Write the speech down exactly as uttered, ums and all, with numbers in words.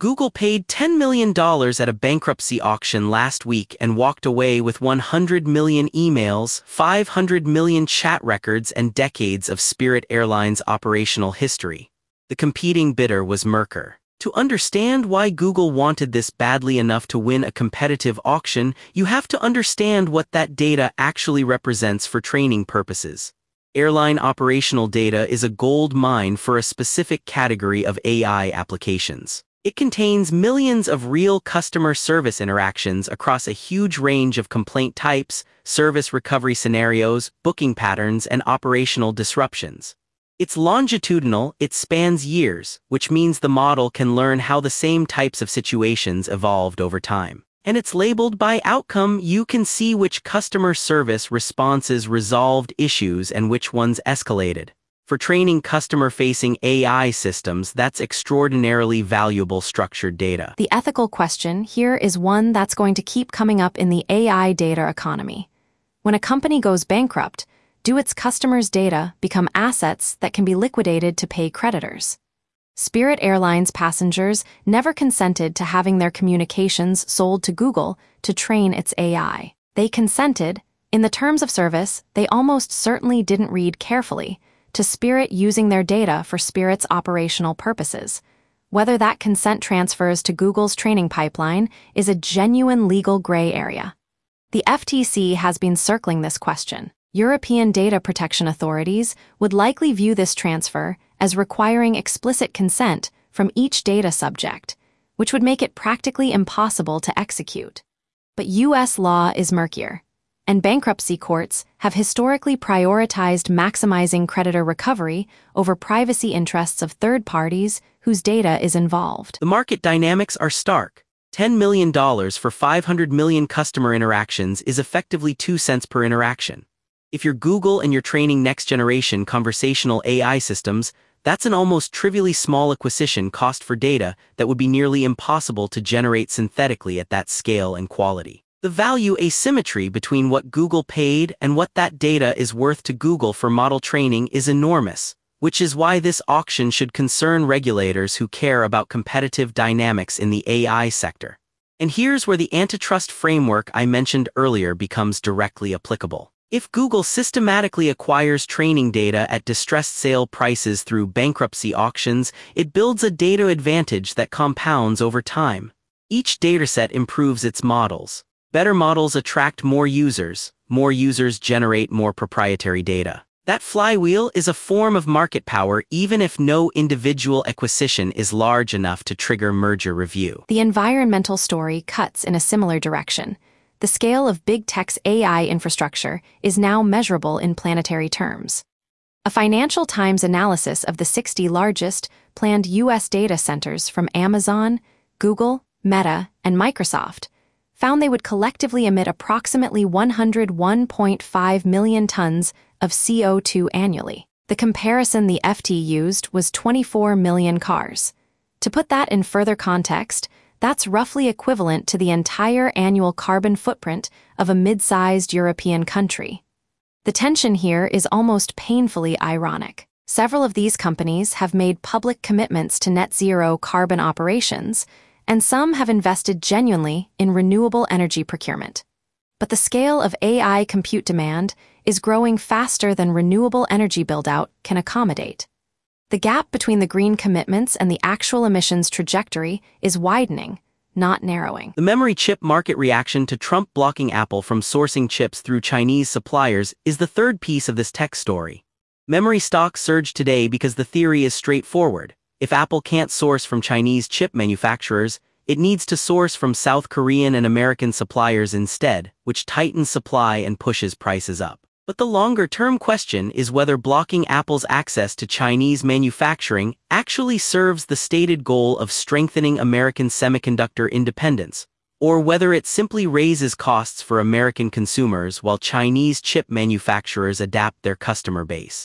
Google paid ten million dollars at a bankruptcy auction last week and walked away with one hundred million emails, five hundred million chat records, and decades of Spirit Airlines operational history. The competing bidder was Mercer. To understand why Google wanted this badly enough to win a competitive auction, you have to understand what that data actually represents for training purposes. Airline operational data is a gold mine for a specific category of A I applications. It contains millions of real customer service interactions across a huge range of complaint types, service recovery scenarios, booking patterns, and operational disruptions. It's longitudinal, it spans years, which means the model can learn how the same types of situations evolved over time. And it's labeled by outcome. You can see which customer service responses resolved issues and which ones escalated. For training customer-facing A I systems, that's extraordinarily valuable structured data. The ethical question here is one that's going to keep coming up in the A I data economy. When a company goes bankrupt, do its customers' data become assets that can be liquidated to pay creditors? Spirit Airlines passengers never consented to having their communications sold to Google to train its A I. They consented, in the terms of service they almost certainly didn't read carefully, to Spirit using their data for Spirit's operational purposes. Whether that consent transfers to Google's training pipeline is a genuine legal gray area. The F T C has been circling this question. European data protection authorities would likely view this transfer as requiring explicit consent from each data subject, which would make it practically impossible to execute. But U S law is murkier, and bankruptcy courts have historically prioritized maximizing creditor recovery over privacy interests of third parties whose data is involved. The market dynamics are stark. ten million dollars for five hundred million customer interactions is effectively two cents per interaction. If you're Google and you're training next-generation conversational A I systems, that's an almost trivially small acquisition cost for data that would be nearly impossible to generate synthetically at that scale and quality. The value asymmetry between what Google paid and what that data is worth to Google for model training is enormous, which is why this auction should concern regulators who care about competitive dynamics in the A I sector. And here's where the antitrust framework I mentioned earlier becomes directly applicable. If Google systematically acquires training data at distressed sale prices through bankruptcy auctions, it builds a data advantage that compounds over time. Each dataset improves its models. Better models attract more users. More users generate more proprietary data. That flywheel is a form of market power even if no individual acquisition is large enough to trigger merger review. The environmental story cuts in a similar direction. The scale of big tech's A I infrastructure is now measurable in planetary terms. A Financial Times analysis of the sixty largest planned U S data centers from Amazon, Google, Meta, and Microsoft found they would collectively emit approximately one hundred one point five million tons of C O two annually. The comparison the F T used was twenty-four million cars. To put that in further context, that's roughly equivalent to the entire annual carbon footprint of a mid-sized European country. The tension here is almost painfully ironic. Several of these companies have made public commitments to net zero carbon operations, and some have invested genuinely in renewable energy procurement. But the scale of A I compute demand is growing faster than renewable energy build-out can accommodate. The gap between the green commitments and the actual emissions trajectory is widening, not narrowing. The memory chip market reaction to Trump blocking Apple from sourcing chips through Chinese suppliers is the third piece of this tech story. Memory stocks surged today because the theory is straightforward. If Apple can't source from Chinese chip manufacturers, it needs to source from South Korean and American suppliers instead, which tightens supply and pushes prices up. But the longer-term question is whether blocking Apple's access to Chinese manufacturing actually serves the stated goal of strengthening American semiconductor independence, or whether it simply raises costs for American consumers while Chinese chip manufacturers adapt their customer base.